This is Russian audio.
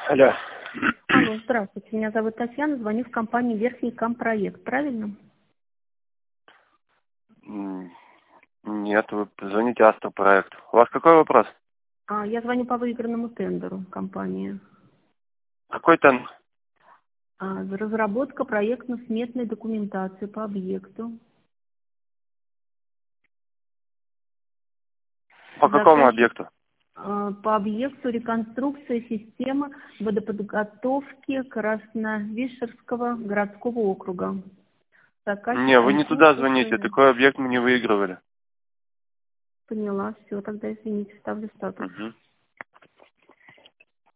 Алло. Алло, здравствуйте. Меня зовут Татьяна, звоню в компанию Верхний Компроект, правильно? Нет, вы позвоните Астропроект. У вас какой вопрос? Я звоню по выигранному тендеру компании. Какой тендер? Разработка проектно-сметной документации по объекту. По какому объекту? По объекту реконструкция системы водоподготовки Красновишерского городского округа. Не, вы не туда звоните, такой объект мы не выигрывали. Поняла, все, тогда извините, ставлю статус. Угу.